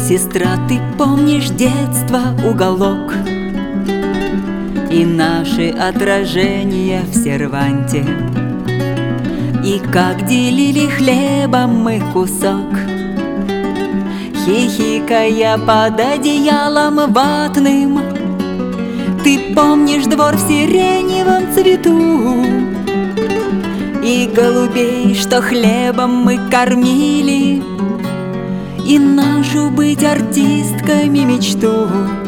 Сестра, ты помнишь детство, уголок и наши отражения в серванте, и как делили хлебом мы кусок, хихикая под одеялом ватным. Ты помнишь двор в сиреневом цвету и голубей, что хлебом мы кормили, и нашу быть артистками мечту,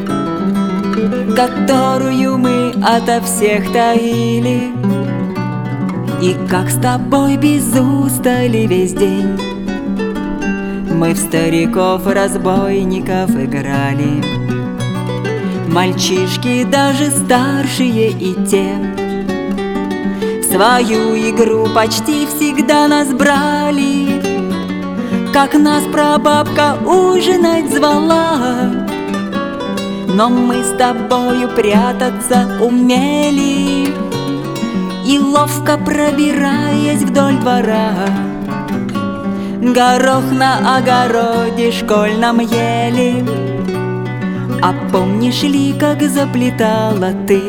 которую мы ото всех таили. И как с тобой без устали весь день мы в стариков-разбойников играли. Мальчишки, даже старшие и те, в свою игру почти всегда нас брали. Как нас прабабка ужинать звала, но мы с тобою прятаться умели. И ловко пробираясь вдоль двора, горох на огороде школьном ели. А помнишь ли, как заплетала ты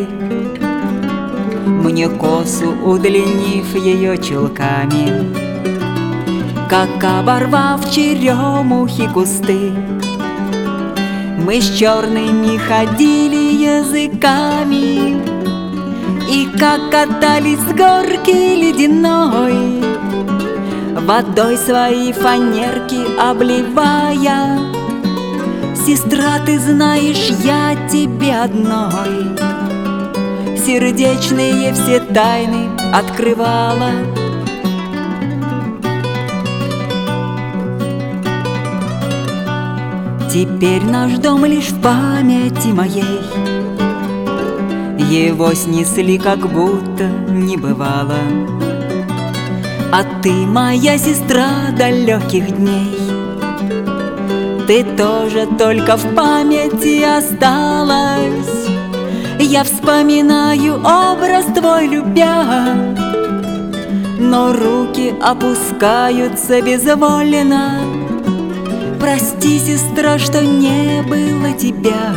мне косу, удлинив ее чулками, как оборвав черемухи кусты, мы с черными ходили языками, и как катались с горки ледяной, водой свои фанерки обливая. Сестра, ты знаешь, я тебе одной сердечные все тайны открывала. Теперь наш дом лишь в памяти моей, его снесли, как будто не бывало. А ты, моя сестра далеких дней, ты тоже только в памяти осталась. Я вспоминаю образ твой, любя, но руки опускаются безвольно. Прости, сестра, что не было тебя,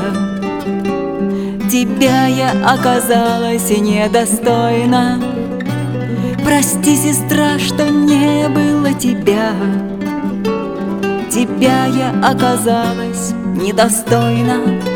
тебя я оказалась недостойна. Прости, сестра, что не было тебя, тебя я оказалась недостойна.